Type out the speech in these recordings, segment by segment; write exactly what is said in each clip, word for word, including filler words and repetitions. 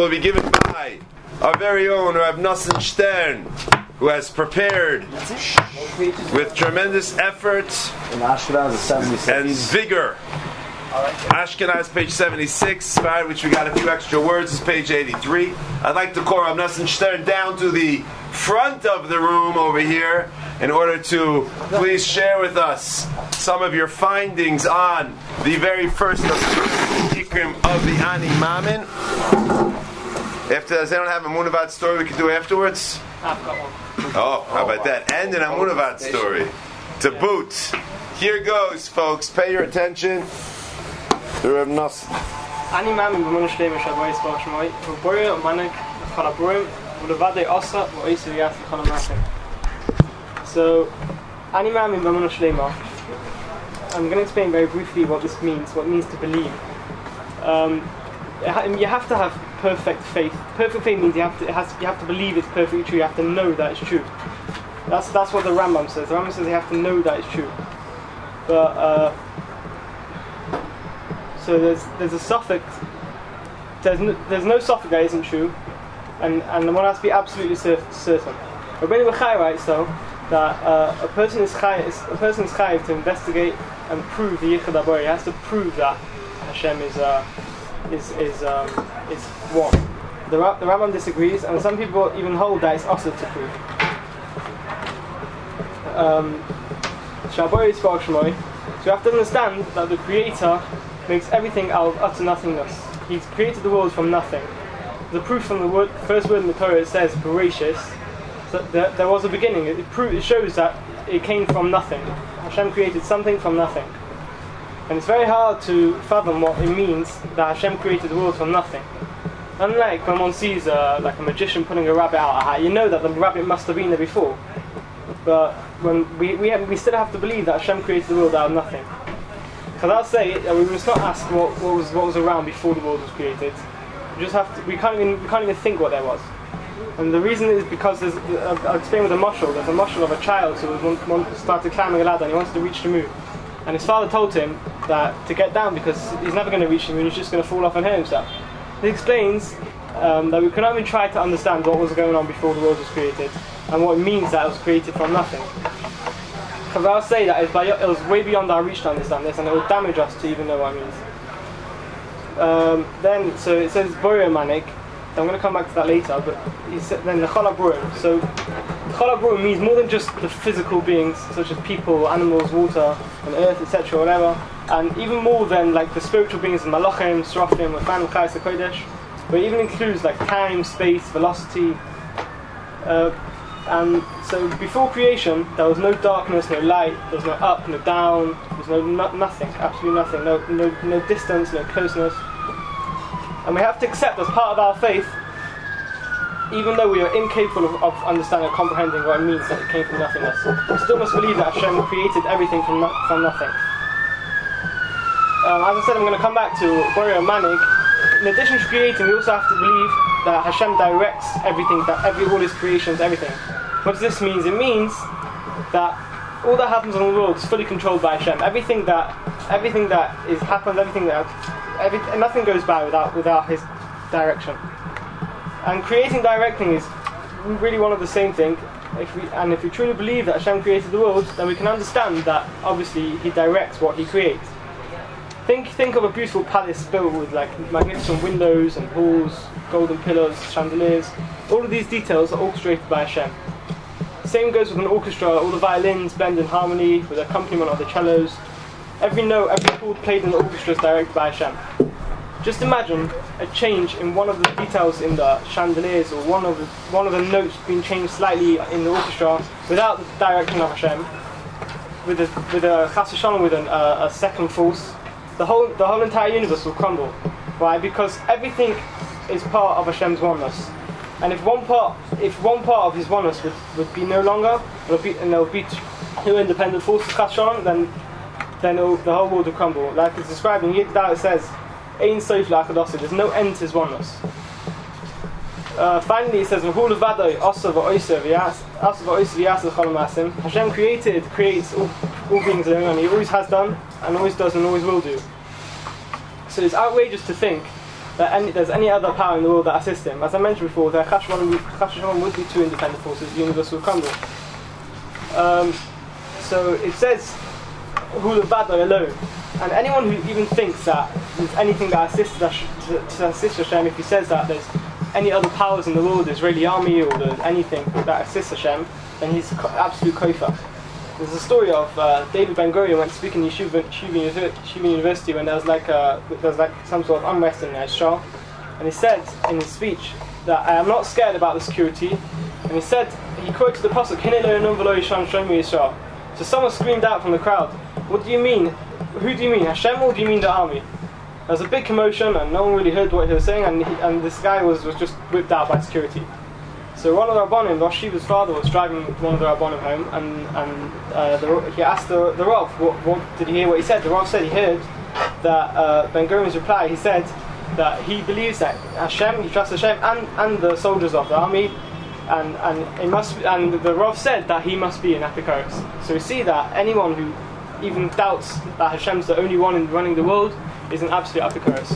will be given by our very own Rav Nosson Stern, who has prepared with tremendous effort and vigor. Ashkenaz, page seventy-six, by which we got a few extra words, is page eighty-three. I'd like to call Rav Nosson Stern down to the front of the room over here in order to please share with us some of your findings on the very first of the Ikrim of the Ani Mamin. After, does anyone have a Munavad story we can do afterwards? I've got one. Oh, how about that? And an Amunavad story. To boot. Here goes, folks. Pay your attention. Rav Nosson. Ani Mamin b'monu shleim Shabbos Bar Shmoi v'boyer u'manik v'chol haburim v'levadei osa v'oisu yas v'chol ha'masim. So, Ani Mamin b'monu shleima. I'm going to explain very briefly what this means, what it means to believe. Um, you have to have perfect faith. Perfect faith means you have to it has you have to believe it's perfectly true. You have to know that it's true. That's that's what the Rambam says. The Rambam says you have to know that it's true. But uh, so there's there's a suffix. There's no, there's no suffix that isn't true, and and one has to be absolutely certain. Rabbeinu Bechai writes though that uh, a person is chayav, a person is chayav to investigate and prove the Yichud HaBorei. He has to prove that Hashem is uh, is is um, is one. The the Rambam disagrees, and some people even hold that it's also to prove. Um, Shabbos is Baruch Shmoi. So you have to understand that the Creator makes everything out of utter nothingness. He's created the world from nothing. The proof from the word, first word in the Torah, it says Bereshis. So there, there was a beginning. It, proves, it shows that it came from nothing. Hashem created something from nothing. And it's very hard to fathom what it means that Hashem created the world from nothing. Unlike when one sees a, like a magician pulling a rabbit out of a hat, you know that the rabbit must have been there before. But when we we, have, we still have to believe that Hashem created the world out of nothing. Because I'll say uh, we must not ask what, what was what was around before the world was created. We just have to. We can't even we can't even think what there was. And the reason is because there's. Uh, I'll explain with a mashal. There's a mashal of a child who was one, one started climbing a ladder and he wanted to reach the moon. And his father told him that to get down because he's never going to reach the moon. He's just going to fall off and hurt himself. He explains um, that we cannot even try to understand what was going on before the world was created and what it means that it was created from nothing. Because I'll say that it's by, it was way beyond our reach to understand this, and it will damage us to even know what it means. Um, then, so it says Boyer Manik. I'm going to come back to that later, but he said, then the Chol HaBruim. So the Chol HaBruim means more than just the physical beings, such as people, animals, water, and earth, et cetera, whatever, and even more than like the spiritual beings, Malachim, Seraphim, Rafan, Chayes HaKodesh, but it even includes like time, space, velocity. Uh, and so before creation, there was no darkness, no light, there was no up, no down, there was no, no nothing, absolutely nothing, no, no, no distance, no closeness. And we have to accept as part of our faith, even though we are incapable of, of understanding or comprehending what it means that it came from nothingness, we still must believe that Hashem created everything from, no, from nothing. Um, as I said, I'm going to come back to Boyer Manik. In addition to creating, we also have to believe that Hashem directs everything, that every all His creations, everything. What does this mean? It means that all that happens in the world is fully controlled by Hashem. Everything that, everything that is happens, everything that, every, nothing goes by without without His direction. And creating, directing is really one of the same thing. If we, and if we truly believe that Hashem created the world, then we can understand that obviously He directs what He creates. Think think of a beautiful palace built with like magnificent windows and halls, golden pillars, chandeliers. All of these details are orchestrated by Hashem. Same goes with an orchestra. All the violins blend in harmony with the accompaniment of the cellos. Every note, every chord played in the orchestra is directed by Hashem. Just imagine a change in one of the details in the chandeliers, or one of the one of the notes being changed slightly in the orchestra without the direction of Hashem, with a with a chas v'shalom, with an, uh, a second force. The whole the whole entire universe will crumble. Why? Because everything is part of Hashem's oneness. And if one part if one part of His oneness would, would be no longer, be, and there would be two independent forces, chas v'shalom, then then the whole world will crumble. Like it's described in Yigdal, it says, Ein sof la'achadosah, there's no end to His oneness. Uh, finally, it says, V'hu levadoi asa v'oisa v'yasa l'chol ha'masim. Hashem created, creates all, all beings alone, and He always has done, and always does, and always will do. So it's outrageous to think that any, there's any other power in the world that assists him. As I mentioned before, the Chas V'Shalom would be two independent forces, the universe will crumble. Um, so it says, Hu Levado alone. And anyone who even thinks that there's anything that assists, to, to assist Hashem, if he says that there's any other powers in the world, the Israeli army, or there's anything that assists Hashem, then he's absolute kofer. There's a story of uh, David Ben Gurion went to speak in Yeshiva, Yeshiva, Yeshiva University when there was like a, there was like some sort of unrest in Shah, and he said in his speech that I am not scared about the security, and he said, he quoted the pasuk, Hinei lo yanum v'lo yishan shomu Yisrael. So someone screamed out from the crowd, what do you mean? Who do you mean, Hashem, or do you mean the army? There was a big commotion and no one really heard what he was saying, and, he, and this guy was, was just whipped out by security. So one of the Rabbanim, Rosh Shiva's father, was driving one of the Rabbanim home, and, and uh, the, he asked the, the Rav, what, what, did he hear what he said? The Rav said he heard that uh, Ben Gurion's reply, he said that he believes that Hashem, he trusts Hashem and, and the soldiers of the army, and and it must be, and the Rav said that he must be an Epikureus. So we see that anyone who even doubts that Hashem's the only one in running the world is an absolute Epikureus.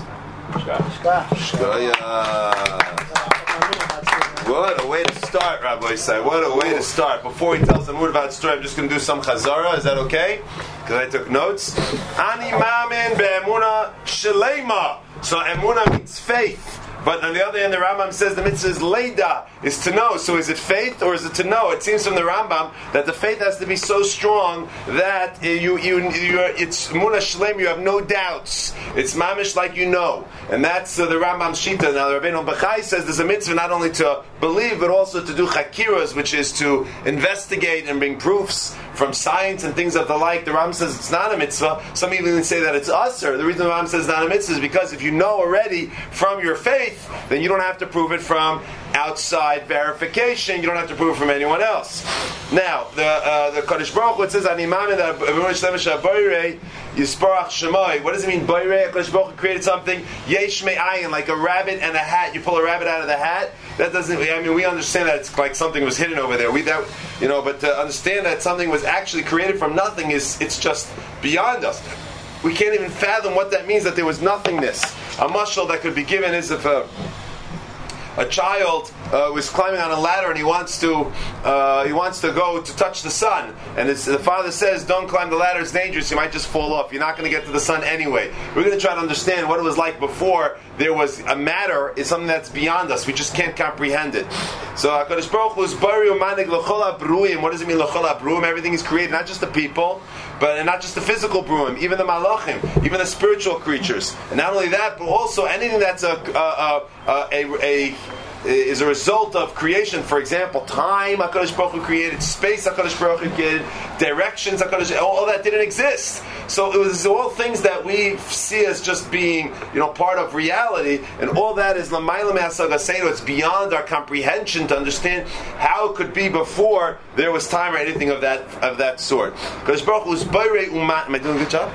What a way to start, Rabbi Say. What a way to start. Before he tells the mood about the story, I'm just going to do some chazara. Is that okay? Because I took notes. Ani mamin be'emuna shalema. So emuna means faith. But on the other hand, the Rambam says the mitzvah is leida, is to know. So is it faith or is it to know? It seems from the Rambam that the faith has to be so strong that you you you it's muna shlem. You have no doubts. It's mamish like you know, and that's uh, the Rambam's shita. Now the Rabbeinu Bachai says there's a mitzvah not only to believe but also to do chakiras, which is to investigate and bring proofs from science and things of the like. The Rambam says it's not a mitzvah. Some even say that it's usher. The reason the Rambam says it's not a mitzvah is because if you know already from your faith, then you don't have to prove it from outside verification. You don't have to prove it from anyone else. Now, the uh, the Kadosh Baruch Hu, it says, "Animamin that Yisparach Shemai." What does it mean? Boirei. Kadosh Baruch Hu created something yesh me'ayin, like a rabbit and a hat. You pull a rabbit out of the hat. That doesn't. I mean, we understand that it's like something was hidden over there. We that you know, but to understand that something was actually created from nothing is it's just beyond us. We can't even fathom what that means, that there was nothingness. A mashal that could be given is if a, a child uh, was climbing on a ladder and he wants to uh, he wants to go to touch the sun, and his, the father says, "Don't climb the ladder; it's dangerous. You might just fall off. You're not going to get to the sun anyway." We're going to try to understand what it was like before there was a matter. Is something that's beyond us. We just can't comprehend it. So HaKadosh Baruch Hu is bari umanig l'chol ha'bruim. What does it mean l'chol ha'bruim? Everything is created, not just the people, but and not just the physical bruim, even the malachim, even the spiritual creatures. And not only that, but also anything that's a a a, a, a is a result of creation. For example, time HaKadosh Baruch Hu created, space HaKadosh Baruch Hu created, directions HaKadosh, all, all that didn't exist. So it was all things that we see as just being, you know, part of reality, and all that is l'mayla me'asagaseinu. It's beyond our comprehension to understand how it could be before there was time or anything of that of that sort. HaKadosh Baruch Hu is borei uman. Am I doing a good job?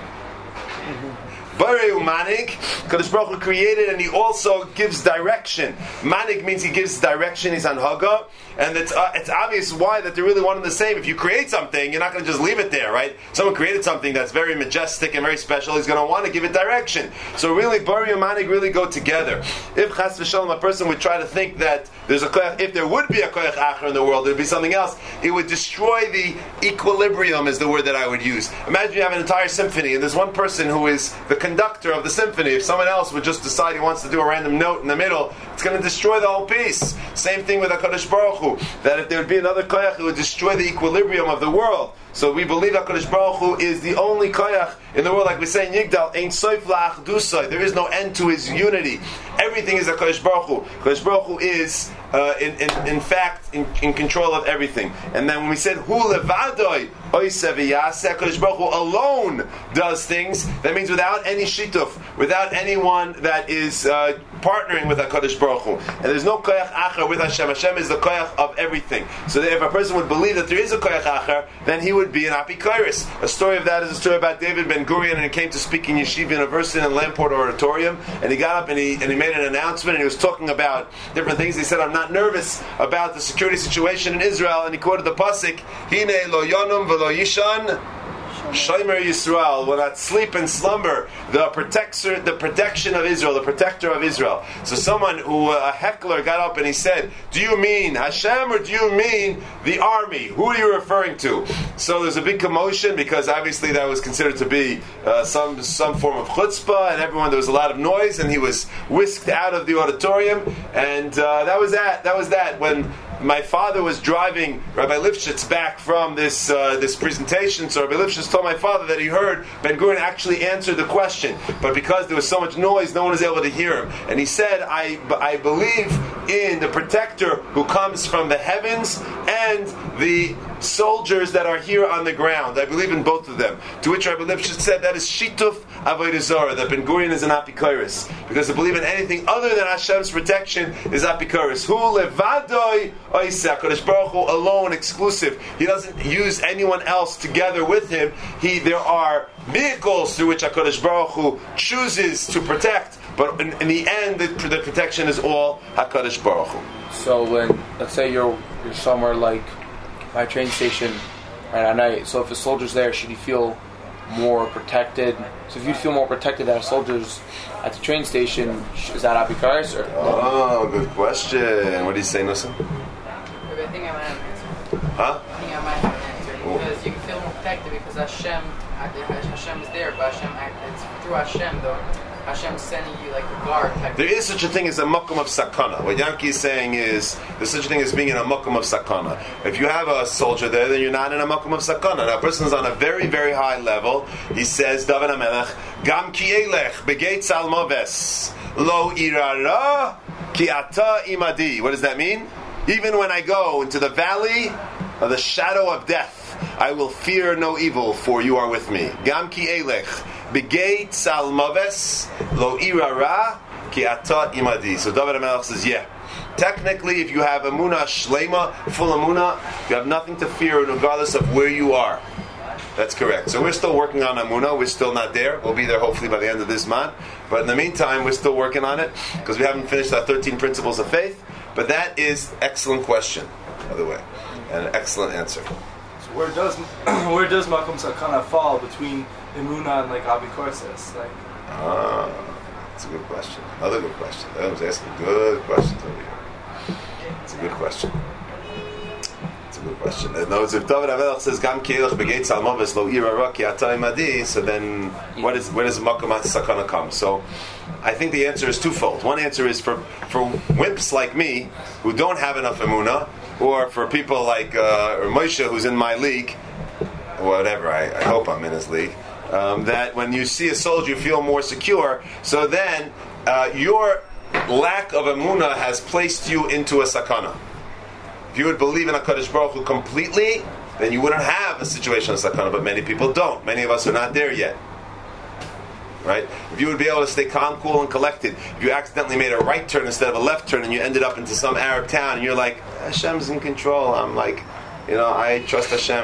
Borei umanig, Kadosh Baruch Hu created, and He also gives direction. Manig means He gives direction. He's on Haga, and it's uh, it's obvious why that they're really one and the same. If you create something, you're not going to just leave it there, right? Someone created something that's very majestic and very special. He's going to want to give it direction. So really, Borei umanig really go together. If Chas v'Shalom, a person would try to think that there's a koyach, if there would be a koyach acher in the world, there would be something else. It would destroy the equilibrium, is the word that I would use. Imagine you have an entire symphony, and there's one person who is the conductor of the symphony. If someone else would just decide he wants to do a random note in the middle, it's going to destroy the whole piece. Same thing with HaKadosh Baruch Hu, that if there would be another koyach, it would destroy the equilibrium of the world. So we believe HaKadosh Baruch Hu is the only koyach in the world, like we say in Yigdal, Ein Soif La'achdusai. There is no end to His unity. Everything is HaKadosh Baruch Hu. HaKadosh Baruch Hu is, uh, in, in, in fact, in, in control of everything. And then when we said Hu Levadoi Oiseh V'Yaseh, HaKadosh Baruch Hu alone does things. That means without any shituf, without anyone that is uh, partnering with HaKadosh Baruch Hu. And there's no koyach acher with Hashem. Hashem is the koyach of everything. So that if a person would believe that there is a koyach acher, then he would be an apikoris. A story of that is a story about David Ben Gurion, and he came to speak in Yeshiva University in Lamport Auditorium, and he got up and he and he made an announcement, and he was talking about different things. He said, "I'm not nervous about the security situation in Israel," and he quoted the pasuk, "Hine lo yonum v'lo yishan Shomer Yisrael will not sleep and slumber. The protector, the protection of Israel, the protector of Israel. So someone who, a heckler, got up and he said, "Do you mean Hashem or do you mean the army? Who are you referring to?" So there's a big commotion because obviously that was considered to be uh, some some form of chutzpah, and everyone, there was a lot of noise, and he was whisked out of the auditorium, and uh, that was that. That was that when my father was driving Rabbi Lifshitz back from this uh, this presentation. So Rabbi Lifshitz told my father that he heard Ben Gurion actually answered the question, but because there was so much noise, no one was able to hear him. And he said, I, I believe in the protector who comes from the heavens and the soldiers that are here on the ground. I believe in both of them. To which Rabbi Lifshitz said, that is Shituf Avodah Zarah, that Ben Gurion is an apikoros, because to believe in anything other than Hashem's protection is apikoros. Hu levadoi oiseh, HaKadosh Baruch Hu alone, exclusive. He doesn't use anyone else together with him. He, there are vehicles through which HaKadosh Baruch Hu chooses to protect, but in, in the end, the, the protection is all HaKadosh Baruch Hu. So when, let's say you're you're somewhere like by a train station right at night, so if a soldier's there, should he feel more protected? So if you feel more protected than a soldier's at the train station, is that apikaris or? Oh, good question. What do you say, Nussim? I think I might have an answer. Huh? I think I might have an answer. Because you can feel more protected because Hashem, Hashem is there, but Hashem, it's through Hashem though. Hashem's sending you like a guard type. There is such a thing as a makom of sakana. What Yankee is saying is there's such a thing as being in a makom of sakana. If you have a soldier there, then you're not in a makom of sakana. Now, a person is on a very, very high level. He says, David HaMelech, Gam ki elech begeit salmoves lo irara ki ata imadi. What does that mean? Even when I go into the valley of the shadow of death, I will fear no evil, for you are with me. Gam ki elech begeit salmoves lo irara ki ata imadi. So David HaMelech says, yeah. Technically, if you have emunah shlema, full emunah, you have nothing to fear regardless of where you are. That's correct. So we're still working on emunah. We're still not there. We'll be there hopefully by the end of this month. But in the meantime, we're still working on it because we haven't finished our thirteen principles of faith. But that is excellent question, by the way, and an excellent answer. So where does where does Makom Sakana fall between emunah and like Abikorses? Like, ah, that's a good question. Another good question. I was asking good questions over here. It's a good question. It's a good question. In other words, if David HaMelech says Gam ki elech begeit salmoves lo irara ki ata imadi, so then what is where does Makom Sakana come? So I think the answer is twofold. One answer is for for wimps like me who don't have enough emunah, or for people like uh, or Moshe who's in my league, or whatever. I, I hope I'm in his league. Um, that when you see a soldier, you feel more secure. So then uh, your lack of emunah has placed you into a sakana. If you would believe in HaKadosh Baruch Hu completely, then you wouldn't have a situation of sakana. But many people don't. Many of us are not there yet. Right? If you would be able to stay calm, cool, and collected, if you accidentally made a right turn instead of a left turn and you ended up into some Arab town and you're like, Hashem's in control, I'm like, you know, I trust Hashem,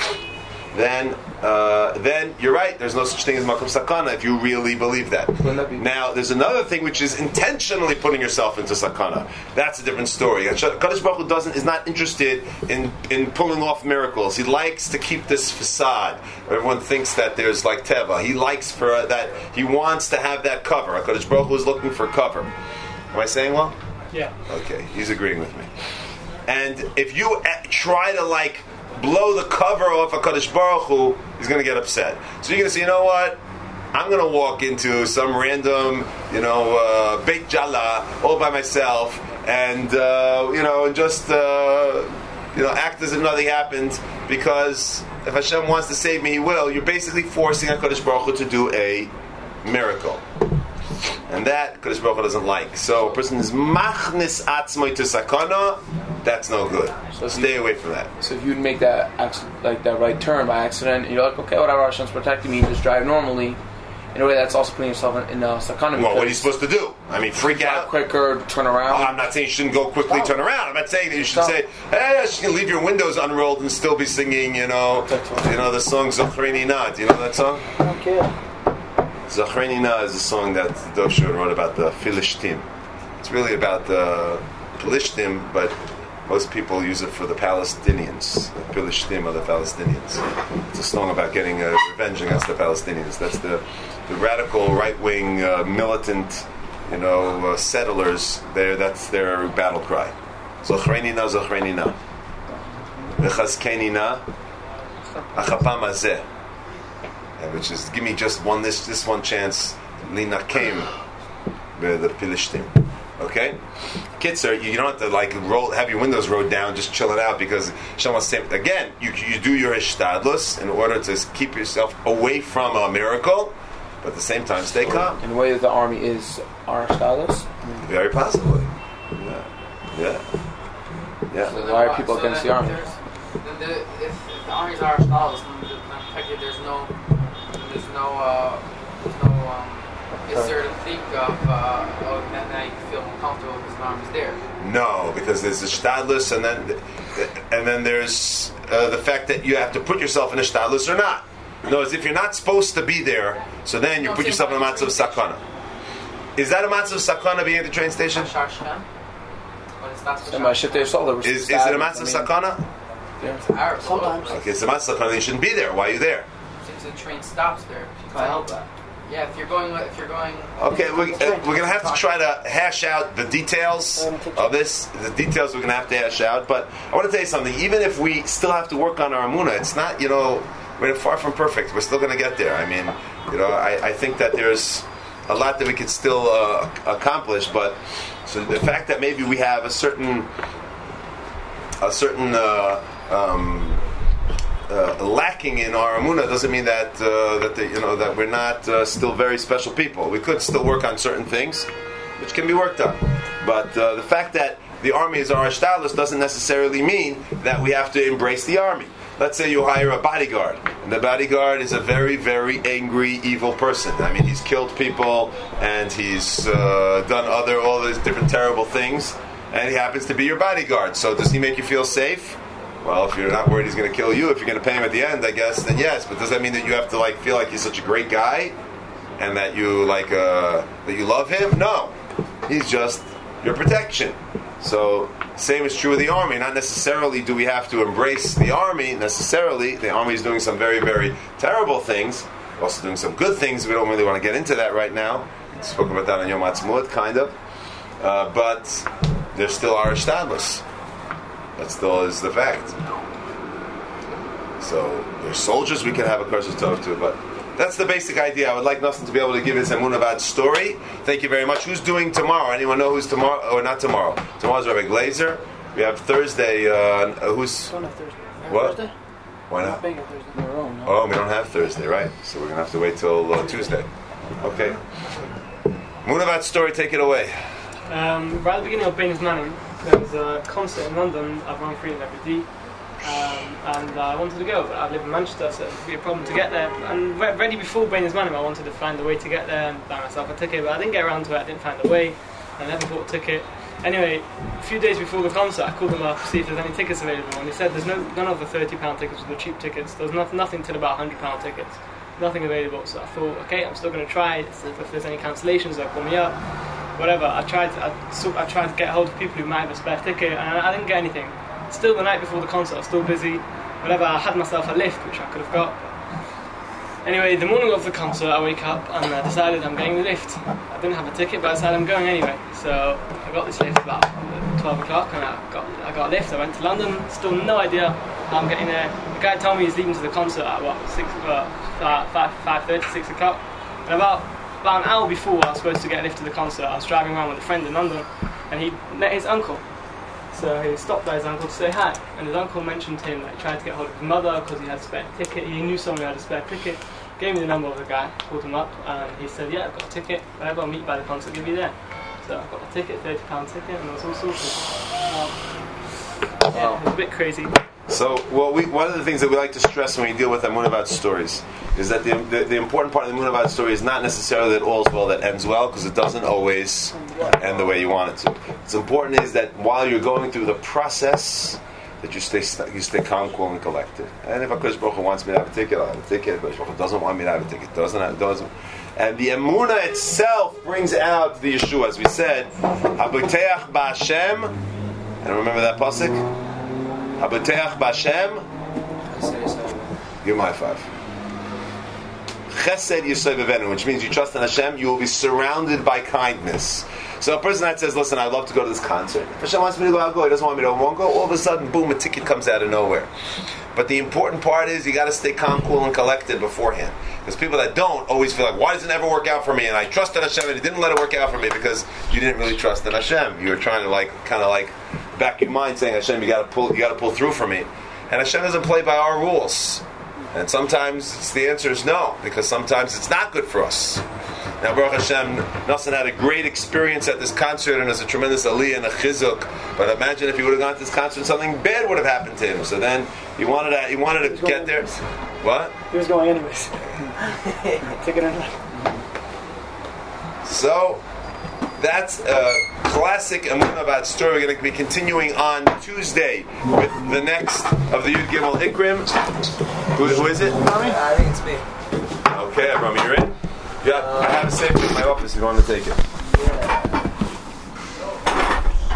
then uh, then you're right, there's no such thing as Makom Sakana if you really believe that. Now, there's another thing which is intentionally putting yourself into Sakana. That's a different story. Kadosh Baruch Hu doesn't, is not interested in, in pulling off miracles. He likes to keep this facade. Everyone thinks that there's like Teva. He likes for uh, that, he wants to have that cover. Kadosh Baruch Hu is looking for cover. Am I saying well? Yeah. Okay, he's agreeing with me. And if you uh, try to like blow the cover off of HaKadosh Baruch Hu, he's going to get upset. So you're going to say, you know what? I'm going to walk into some random, you know, uh, Beit Jala all by myself and, uh, you know, just, uh, you know, act as if nothing happened because if Hashem wants to save me, He will. You're basically forcing HaKadosh Baruch Hu to do a miracle. And that Kadosh Baruch Hu doesn't like. So a person is machnis atzmoi to sakana. That's no good. So stay you, away from that. So if you'd make that accident, like that right turn by accident, and you're like, okay, whatever, Hashem's protecting me, you just drive normally. In a way, that's also putting yourself in, in a sakana. Well, what are you supposed to do? I mean, freak out quicker, turn around. Oh, I'm not saying you shouldn't go quickly, Stop. turn around. I'm not saying that you should Stop. say, hey, you can leave your windows unrolled and still be singing. You know, you know the song Zochreini Na. Do you know that song? I don't care. Zochreini Na is a song that Dov Shur wrote about the Philishtim. It's really about the Philishtim, but Most people use it for the Palestinians, the Pilishtim are the Palestinians. It's a song about getting uh, revenge against the Palestinians. That's the, the radical right-wing uh, militant, you know, uh, settlers. There, that's their battle cry. Zochreinina, Zochreinina, V'chazkeinina, Achapam Hazeh, which is give me just one this this one chance. Lina came with the Pilishtim. Okay, Kitzer, you don't have to like roll, have your windows rolled down, just chill it out because someone's saying again. You you do your hishtadlus in order to keep yourself away from a miracle, but at the same time stay calm. In the way that the army is our hishtadlus, very possibly. Yeah, yeah, yeah. So why are people so against then the army? Then the, if, if the army's Irish dollars, then, then technically there's no, there's no, uh, there's no. Um, Is there to think of, uh, oh, now, now you feel more comfortable because the army's there? No, because there's the shtadlus, and then and then there's uh, the fact that you have to put yourself in a shtadlus or not. No, as if you're not supposed to be there, so then you No, put same yourself in a like matzav the train sakana. Is that a matzav sakana being at the train station? Shar Shem? When it stops for And my Shar shit there Shem? saw there was Is, is it a stabbings, matzav I mean, sakana? It's Arab, so Okay, it's a matzav sakana. You shouldn't be there. Why are you there? since the train stops there. I help that. Yeah, if you're going, if you're going. Okay, we, uh, we're going to have to try to hash out the details of this. The details we're going to have to hash out. But I want to tell you something. Even if we still have to work on our Amunah, it's not, you know, we're far from perfect. We're still going to get there. I mean, you know, I, I think that there's a lot that we could still uh, accomplish. But so the fact that maybe we have a certain, a certain, uh, um, Uh, lacking in our Amunah doesn't mean that uh, that the, you know that we're not uh, still very special people. We could still work on certain things, which can be worked on. But uh, the fact that the army is our hishtadlus doesn't necessarily mean that we have to embrace the army. Let's say you hire a bodyguard, and the bodyguard is a very, very angry, evil person. I mean, he's killed people and he's uh, done other all these different terrible things, and he happens to be your bodyguard. So does he make you feel safe? Well, if you're not worried he's going to kill you, if you're going to pay him at the end, I guess, then yes. But does that mean that you have to like feel like he's such a great guy and that you like uh, that you love him? No, he's just your protection. So, same is true with the army. Not necessarily do we have to embrace the army. Necessarily, the army is doing some very, very terrible things. Also doing some good things. We don't really want to get into that right now. We spoke about that on Yom Ha'atzmaut, kind of. Uh, but they're still our hishtadlus. That still is the fact. So there's soldiers we can have a kursus tov to, but that's the basic idea. I would like Nosson to be able to give his Emunah story. Thank you very much. Who's doing tomorrow? Anyone know who's tomorrow? Or not tomorrow? Tomorrow's Rabbi Glazer. We have Thursday. Uh, who's? Don't have Thursday. What? Thursday? Why not? Big on Thursday. Oh, we don't have Thursday, right? So we're gonna have to wait till uh, Tuesday. Okay. Emunah story. Take it away. Um, right at the beginning of Bain's Manning, there was a concert in London. I've run free every day, um, and I wanted to go, but I live in Manchester, so it would be a problem to get there. And re- ready before Bain's Manning, I wanted to find a way to get there and buy myself a ticket, but I didn't get around to it. I didn't find a way. I never bought a ticket. Anyway, a few days before the concert, I called them up to see if there's any tickets available, and they said there's no none of the thirty pound tickets, the cheap tickets. There's no, nothing till about one hundred pound tickets. Nothing available. So I thought, okay, I'm still going to try. If there's any cancellations, they'll call me up. Whatever. I tried. To, I, so, I tried to get hold of people who might have a spare ticket, and I, I didn't get anything. Still, the night before the concert, I was still busy. Whatever. I had myself a lift, which I could have got. Anyway, the morning of the concert, I wake up and I decided I'm getting the lift. I didn't have a ticket, but I decided I'm going anyway. So I got this lift about twelve o'clock, and I got I got a lift. I went to London. Still no idea how I'm getting there. The guy told me he's leaving to the concert at what six, uh, five, five thirty, six o'clock. And about about an hour before I was supposed to get a lift to the concert, I was driving around with a friend in London, and he met his uncle. So he stopped by his uncle to say hi, and his uncle mentioned to him that he tried to get hold of his mother because he had a spare ticket. He knew someone who had a spare ticket. Gave me the number of the guy, called him up, and he said, "Yeah, I've got a ticket. Whatever, I'll meet by the concert. Give you there." So I got a ticket, thirty pound ticket, and it was all sorted. Um, yeah, it was a bit crazy. So, well, we, one of the things that we like to stress when we deal with Emunah stories is that the, the the important part of the Emunah story is not necessarily that all's well that ends well, because it doesn't always end the way you want it to. What's important is that while you're going through the process, that you stay you stay calm, cool, and collected. And if HaKadosh Baruch Hu wants me to have a ticket, I'll have a ticket. If HaKadosh Baruch Hu doesn't want me to have a ticket, doesn't have, doesn't. And the Emunah itself brings out the Yeshua, as we said, Habiteach ba'Hashem And remember that pasuk? Habateach b'Hashem. Give my five. Chesed Yisov Avenu, which means you trust in Hashem, you will be surrounded by kindness. So a person that says, listen, I'd love to go to this concert. If Hashem wants me to go, I'll go. He doesn't want me to, I won't go. All of a sudden, boom, a ticket comes out of nowhere. But the important part is you got to stay calm, cool, and collected beforehand. Because people that don't always feel like, why does it never work out for me? And I trusted Hashem and it didn't let it work out for me because you didn't really trust in Hashem. You were trying to like, kind of like, back your mind saying, Hashem, you got to pull, you got to pull through for me. And Hashem doesn't play by our rules. And sometimes it's, the answer is no, because sometimes it's not good for us. Now, Baruch Hashem, Nassan had a great experience at this concert, and there's a tremendous aliyah and a chizuk. But imagine if he would have gone to this concert, something bad would have happened to him. So then he wanted to, he wanted to get there. Anyways. What? He was going anyways. Taking it. So that's a classic Amunah Bad story. We're going to be continuing on Tuesday with the next of the Yud Gimel Ikrim. Who, who is it? I think it's me. Okay, Abrami, you're in? Yeah, I have a safe in my office if you want to take it. Yeah.